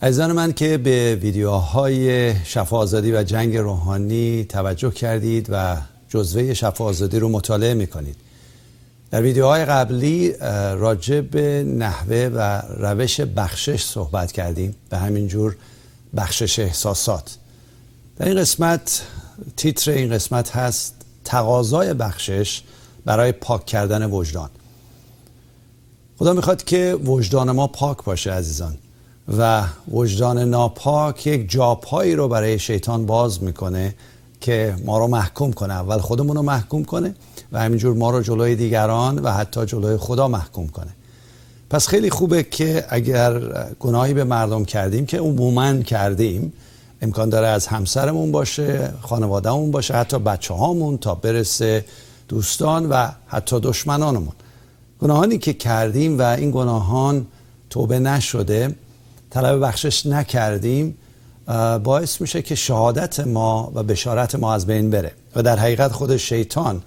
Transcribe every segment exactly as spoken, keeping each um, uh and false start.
عزیزان من که به ویدیوهای شفا آزادی و جنگ روحانی توجه کردید و جزوه شفا آزادی رو مطالعه میکنید. در ویدیوهای قبلی راجع به نحوه و روش بخشش صحبت کردیم، به همین جور بخشش احساسات. در این قسمت تیتر این قسمت هست تقاضای بخشش برای پاک کردن وجدان. خدا میخواد که وجدان ما پاک باشه عزیزان، و وجدان ناپاک یک جاپایی رو برای شیطان باز میکنه که ما رو محکوم کنه. اول خودمون رو محکوم کنه و همینجور ما رو جلوی دیگران و حتی جلوی خدا محکوم کنه. پس خیلی خوبه که اگر گناهی به مردم کردیم که عموماً کردیم، امکان داره از همسرمون باشه، خانوادهمون باشه، حتی بچه هامون تا برسه دوستان و حتی دشمنانمون. گناهانی که کردیم و این گناهان توبه نشده، طلب بخشش نکردیم، باعث میشه که شهادت ما و بشارت ما از بین بره و در حقیقت خود شیطان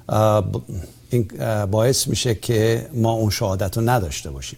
این باعث میشه که ما اون شهادت رو نداشته باشیم.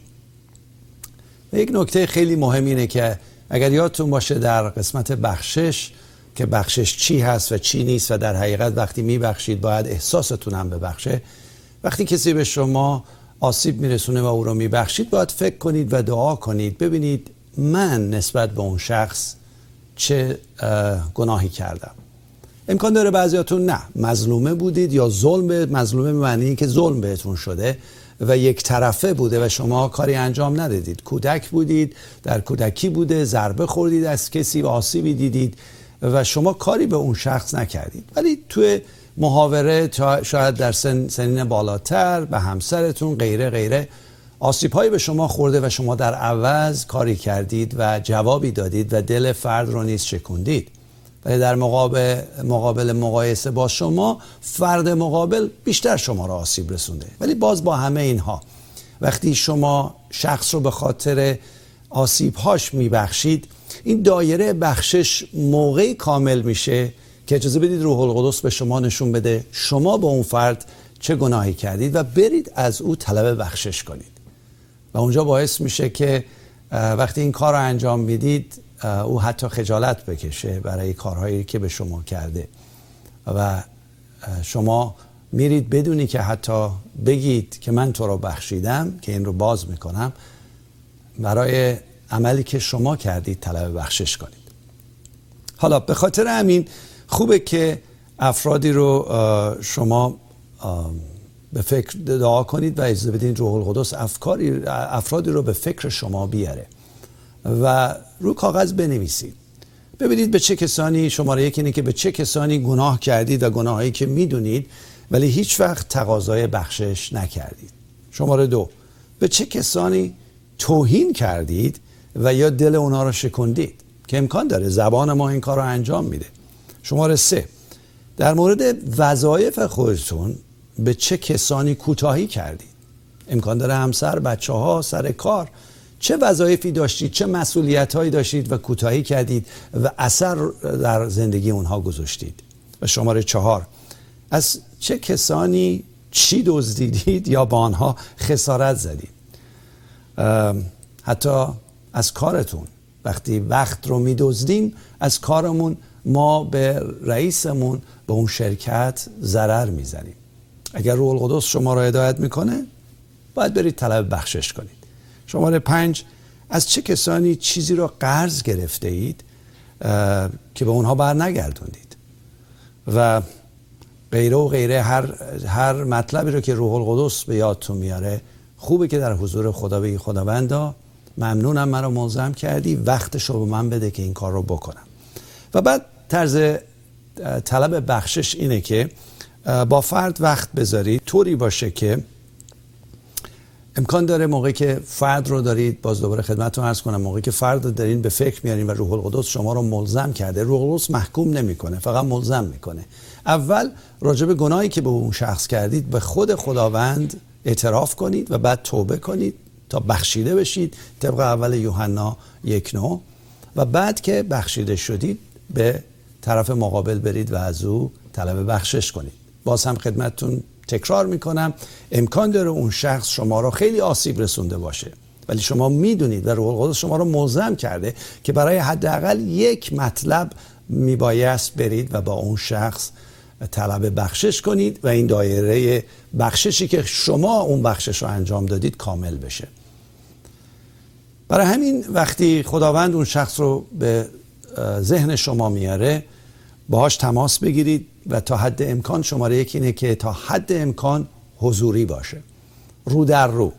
و یک نکته خیلی مهم اینه که اگر یادتون باشه در قسمت بخشش که بخشش چی هست و چی نیست و در حقیقت وقتی میبخشید باید احساستون هم ببخشه. وقتی کسی به شما آسیب میرسونه و او رو میبخشید باید فکر کنید و دعا کنید ببینید من نسبت به اون شخص چه گناهی کردم. امکان داره بعضیاتون نه مظلومه بودید یا ظلم به مظلومه به معنی که ظلم بهتون شده و یک طرفه بوده و شما کاری انجام ندادید. کودک بودید، در کودکی بوده، ضربه خوردید از کسی و آسیبی دیدید و شما کاری به اون شخص نکردید، ولی توی محاوره شاید در سن سنین بالاتر به همسرتون غیره غیره آسیب‌هایی به شما خورده و شما در عوض کاری کردید و جوابی دادید و دل فرد رو نیز شکوندید. ولی در مقابل مقابل مقایسه با شما فرد مقابل بیشتر شما را آسیب رسونده. ولی باز با همه اینها وقتی شما شخص رو به خاطر آسیب‌هاش میبخشید، این دایره بخشش موقعی کامل میشه که اجازه بدید روح القدس به شما نشون بده شما با اون فرد چه گناهی کردید و برید از او طلب بخشش کنید. و اونجا باعث میشه که وقتی این کار رو انجام میدید او حتی خجالت بکشه برای کارهایی که به شما کرده و شما میرید بدونی که حتی بگید که من تو رو بخشیدم، که این رو باز میکنم، برای عملی که شما کردید طلب بخشش کنید. حالا به خاطر همین خوبه که افرادی رو شما به فکر دعا کنید و اجازه بدین روح القدس افکاری افرادی رو به فکر شما بیاره و رو کاغذ بنویسید. ببینید به چه کسانی، شماره یک اینه که به چه کسانی گناه کردید و گناهایی که میدونید ولی هیچ وقت تقاضای بخشش نکردید. شماره دو، به چه کسانی توهین کردید و یا دل اونا رو شکندید که امکان داره زبان ما این کار رو انجام میده. شماره سه، در مورد وظایف خودتون به چه کسانی کوتاهی کردید. امکان داره همسر، بچه ها، سر کار، چه وظایفی داشتید، چه مسئولیت هایی داشتید و کوتاهی کردید و اثر در زندگی اونها گذاشتید. و شماره چهار، از چه کسانی چی دزدیدید یا با آنها خسارت زدید. حتی از کارتون، وقتی وقت رو میدزدیم از کارمون ما به رئیسمون، به اون شرکت ضرر میزنیم. اگر روح القدس شما را هدایت میکنه باید برید طلب بخشش کنید. شماره پنج، از چه کسانی چیزی را قرض گرفته اید که به اونها بر نگردوندید و غیره و غیره. هر هر مطلبی رو که روح القدس به یادتون میاره خوبه که در حضور خدا بگی خداوندا ممنونم مرا ملزم کردی، وقتش رو به من بده که این کار رو بکنم. و بعد طرز طلب بخشش اینه که با فرد وقت بذارید طوری باشه که امکان داره موقعی که فرد رو دارید، باز دوباره خدمتتون عرض کنم، موقعی که فرد رو دارین به فکر میارین و روح القدس شما رو ملزم کرده، روح القدس محکوم نمیکنه، فقط ملزم میکنه. اول راجع به گناهی که به اون شخص کردید به خود خداوند اعتراف کنید و بعد توبه کنید تا بخشیده بشید طبق اول یوحنا یک نه، و بعد که بخشیده شدید به طرف مقابل برید و از او طلب بخشش کنید. باز هم خدمتتون تکرار میکنم امکان داره اون شخص شما رو خیلی آسیب رسونده باشه ولی شما میدونید و روح القدس شما رو ملزم کرده که برای حداقل یک مطلب میبایست برید و با اون شخص طلب بخشش کنید و این دایره بخششی که شما اون بخشش رو انجام دادید کامل بشه. برای همین وقتی خداوند اون شخص رو به ذهن شما میاره، باهاش تماس بگیرید و تا حد امکان شماره یک اینه که تا حد امکان حضوری باشه، رو در رو.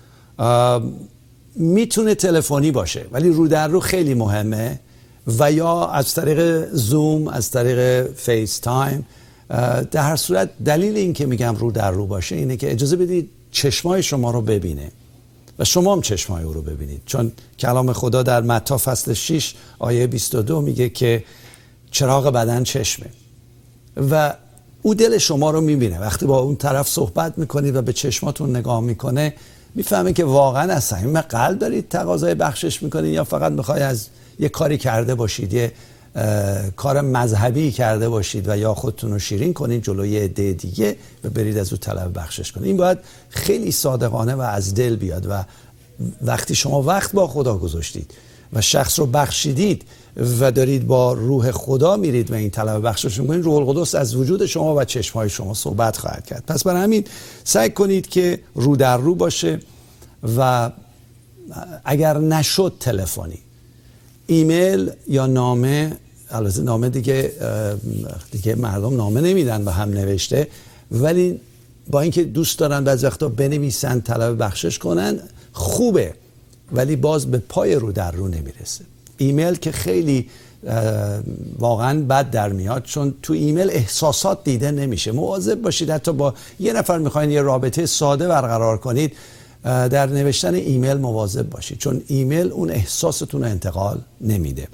میتونه تلفنی باشه ولی رو در رو خیلی مهمه، و یا از طریق زوم، از طریق فیس تایم. در هر صورت دلیل این که میگم رو در رو باشه اینه که اجازه بدید چشمای شما رو ببینه و شما هم چشمای او رو ببینید، چون کلام خدا در متی فصل شش آیه بیست و دو میگه که چراغ بدن چشمه و او دل شما رو میبینه. وقتی با اون طرف صحبت میکنید و به چشماتون نگاه میکنه، میفهمه که واقعا از صمیم قلب دارید تقاضای بخشش میکنید یا فقط میخوای از یه کاری کرده باشید، یه کار مذهبی کرده باشید و یا خودتون رو شیرین کنید جلوی عده دیگه و برید از او طلب بخشش کنید. این باید خیلی صادقانه و از دل بیاد و وقتی شما وقت با خدا گذاشتید و شخص رو بخشیدید و دارید با روح خدا میرید و این طلب بخشش میکنید، روح القدس از وجود شما و چشمهای شما صحبت خواهد کرد. پس برای همین سعی کنید که رو در رو باشه و اگر نشد تلفنی، ایمیل یا نامه. البته نامه دیگه دیگه مردم نامه نمیدن به هم نوشته، ولی با اینکه دوست دارن بعضی وقتا بنویسن طلب بخشش کنن خوبه، ولی باز به پای رو در رو نمیرسه. ایمیل که خیلی واقعا بد در میاد، چون تو ایمیل احساسات دیده نمیشه. مواظب باشید حتی با یه نفر میخواین یه رابطه ساده برقرار کنید، در نوشتن ایمیل مواظب باشید، چون ایمیل اون احساستون رو انتقال نمیده.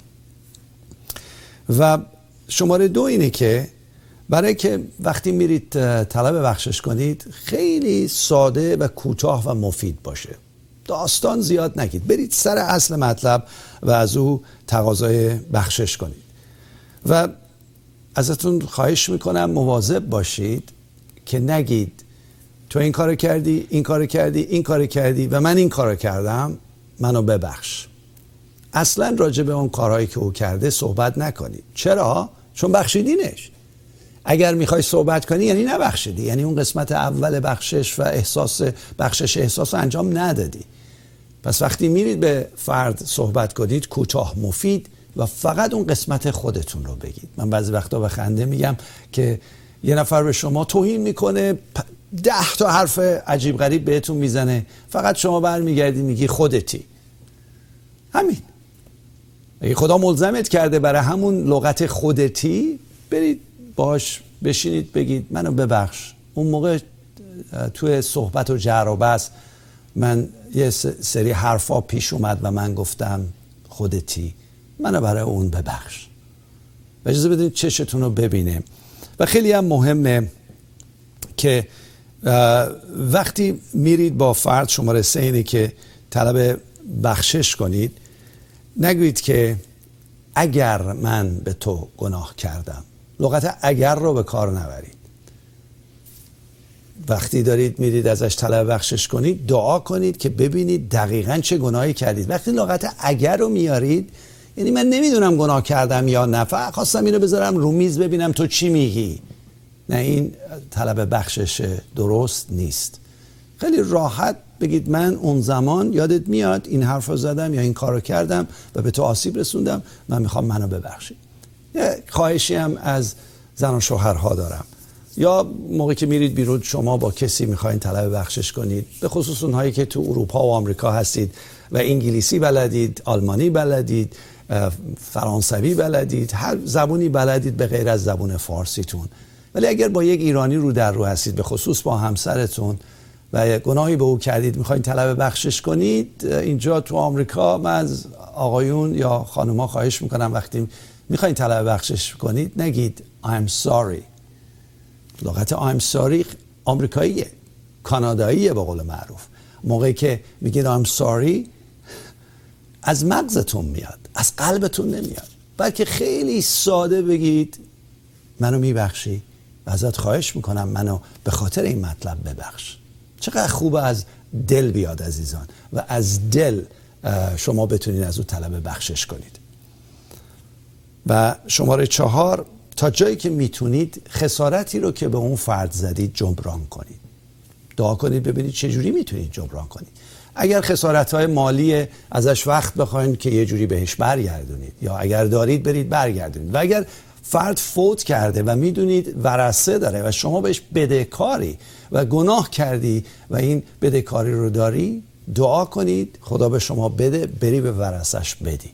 و شماره دو اینه که برای که وقتی میرید طلب بخشش کنید خیلی ساده و کوتاه و مفید باشه، داستان زیاد نگید، برید سر اصل مطلب و از او تقاضای بخشش کنید. و ازتون خواهش میکنم مواظب باشید که نگید تو این کارو کردی، این کارو کردی، این کارو کردی و من این کارو کردم، منو ببخش. اصلا راجع به اون کارهایی که او کرده صحبت نکنید. چرا؟ چون بخشیدینش. اگر میخوای صحبت کنی یعنی نبخشیدی، یعنی اون قسمت اول بخشش و احساس بخشش احساس رو انجام ندادی. پس وقتی میرید به فرد صحبت کنید کوتاه مفید و فقط اون قسمت خودتون رو بگید. من بعضی وقتا به خنده میگم که یه نفر به شما توهین میکنه، ده تا حرف عجیب غریب بهتون میزنه، فقط شما برمیگردی میگی خودتی. همین. اگه خدا ملزمت کرده برای همون لغت خودتی، برید باش بشینید بگید منو ببخش، اون موقع توی صحبت و جر و بحث من یه سری حرفا پیش اومد و من گفتم خودتی، منو برای اون ببخش. و اجازه بدید چشتون رو ببینه. و خیلی هم مهمه که وقتی میرید با فرد شماره سه اینه که طلب بخشش کنید، نگویید که اگر من به تو گناه کردم. لغت اگر رو به کار نبرید. وقتی دارید میرید ازش طلب بخشش کنید، دعا کنید که ببینید دقیقاً چه گناهی کردید. وقتی لغت اگر رو میارید، یعنی من نمیدونم گناه کردم یا نه، فقط خواستم اینو بذارم رو میز ببینم تو چی میگی. نه، این طلب بخشش درست نیست. خیلی راحت بگید من اون زمان یادت میاد این حرف رو زدم یا این کار رو کردم و به تو آسیب رسوندم، من میخوام منو ببخشید. یه خواهشی هم از زن و شوهرها دارم. یا موقعی که میرید بیرون شما با کسی میخواین طلب بخشش کنید، به خصوص اونهایی که تو اروپا و آمریکا هستید و انگلیسی بلدید، آلمانی بلدید، فرانسوی بلدید، هر زبونی بلدید به غیر از زبون فارسیتون. ولی اگر با یک ایرانی رو در رو هستید، به خصوص با همسرتون، و گناهی به او کردید میخواین طلب بخشش کنید، اینجا تو آمریکا من از آقایون یا خانوما خواهش میکنم وقتی میخواین طلب بخشش کنید نگید I'm sorry. لغت I'm sorry آمریکاییه، کاناداییه به قول معروف. موقعی که میگید I'm sorry از مغزتون میاد، از قلبتون نمیاد، بلکه خیلی ساده بگید منو میبخشی و ازت خواهش میکنم منو به خاطر این مطلب ببخش. چقدر خوبه از دل بیاد عزیزان و از دل شما بتونید از او طلب بخشش کنید. و شماره چهار، تا جایی که میتونید خسارتی رو که به اون فرد زدید جبران کنید. دعا کنید ببینید چجوری میتونید جبران کنید. اگر خسارت‌های مالی ازش وقت بخواید که یه جوری بهش برگردونید، یا اگر دارید برید برگردونید. و اگر فرد فوت کرده و میدونید ورثه داره و شما بهش بدهکاری و گناه کردی و این بدهکاری رو داری، دعا کنید خدا به شما بده، بری به ورثش بدی.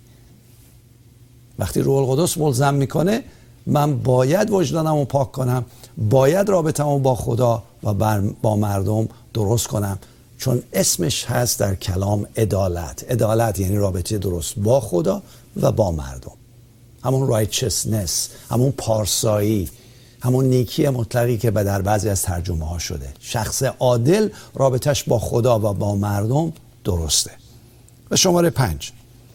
وقتی روح القدس ملزم میکنه، من باید وجدانمو پاک کنم، باید رابطمو با خدا و با مردم درست کنم، چون اسمش هست در کلام عدالت. عدالت یعنی رابطه درست با خدا و با مردم، همون righteousness، همون پارسایی، همون نیکی مطلقی که در بعضی از ترجمه ها شده. شخص عادل رابطش با خدا و با مردم درسته. و شماره پنج،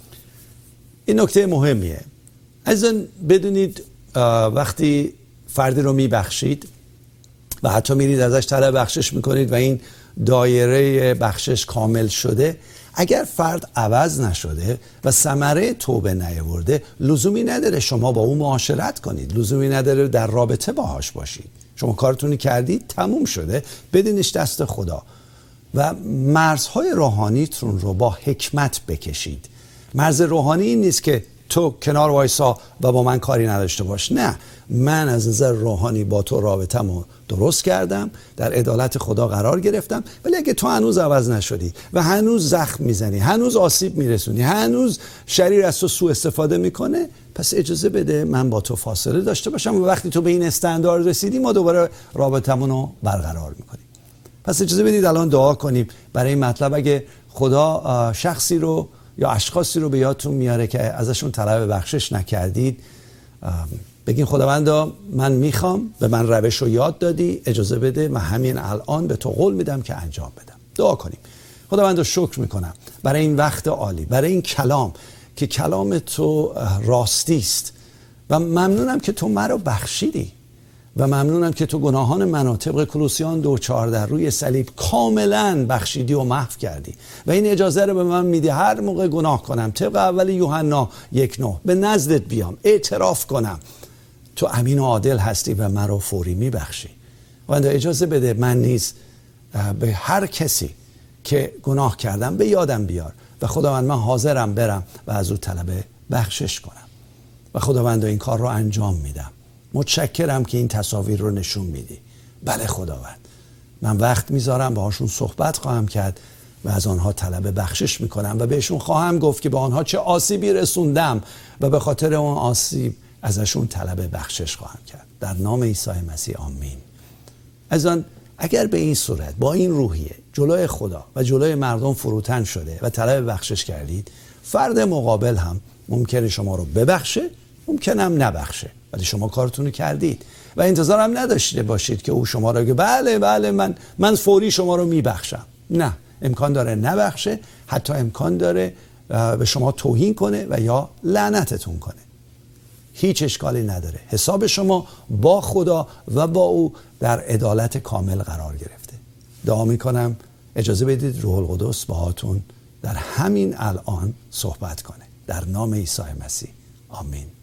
این نکته مهمیه. عزیزان بدونید وقتی فردی رو میبخشید و حتی میرید ازش طلب بخشش میکنید و این دایره بخشش کامل شده، اگر فرد عوض نشده و ثمره توبه نیاورده، لزومی نداره شما با او معاشرت کنید، لزومی نداره در رابطه باهاش باشید. شما کارتونی کردید، تموم شده، بدینش دست خدا و مرزهای روحانیتون رو با حکمت بکشید. مرز روحانی این نیست که تو کنار وایسا و با من کاری نداشته باش. نه، من از نظر روحانی با تو رابطه‌مو درست کردم، در عدالت خدا قرار گرفتم، ولی اگه تو هنوز عوض نشدی و هنوز زخم میزنی، هنوز آسیب میرسونی، هنوز شریر از تو سوء استفاده میکنه، پس اجازه بده من با تو فاصله داشته باشم و وقتی تو به این استاندارد رسیدی ما دوباره رابطمونو برقرار میکنیم. پس اجازه بدید الان دعا کنیم برای این مطلب. اگه خدا شخصی رو یا اشخاصی رو به یادتون میاره که ازشون طلب بخشش نکردید، بگین خداوندا من میخوام، به من روش رو یاد دادی، اجازه بده من همین الان به تو قول میدم که انجام بدم. دعا کنیم. خداوندا شکر میکنم برای این وقت عالی، برای این کلام که کلام تو راستی است و ممنونم که تو مرا بخشیدی و ممنونم که تو گناهان منو طبق کولوسیان دو چهارده روی صلیب کاملا بخشیدی و محو کردی و این اجازه رو به من میدی هر موقع گناه کنم طبق اول یوحنا یک نه به نزدت بیام، اعتراف کنم تو امین و عادل هستی و مرا فوری میبخشی. و اجازه بده من نیز به هر کسی که گناه کردم به یادم بیار و خداوند من حاضرم برم و از او طلب بخشش کنم و خداوند این کار رو انجام میدم. متشکرم که این تصاویر رو نشون میدی. بله خداوند، من وقت میذارم باهاشون صحبت خواهم کرد و از آنها طلب بخشش میکنم و بهشون خواهم گفت که به آنها چه آسیبی رسوندم و به خاطر اون آسیب ازشون طلب بخشش خواهم کرد. در نام عیسی مسیح آمین. عزیزان اگر به این صورت با این روحیه جلوی خدا و جلوی مردم فروتن شده و طلب بخشش کردید، فرد مقابل هم ممکنه شما رو ببخشه، ممکنم نبخشه، ولی شما کارتون رو کردید و انتظارم نداشته باشید که او شما رو که بله بله من من فوری شما رو میبخشم. نه، امکان داره نبخشه، حتی امکان داره به شما توهین کنه و یا لعنتتون کنه. هیچ اشکالی نداره. حساب شما با خدا و با او در عدالت کامل قرار گرفته. دعا میکنم اجازه بدید روح القدس باهاتون در همین الان صحبت کنه. در نام عیسی مسیح آمین.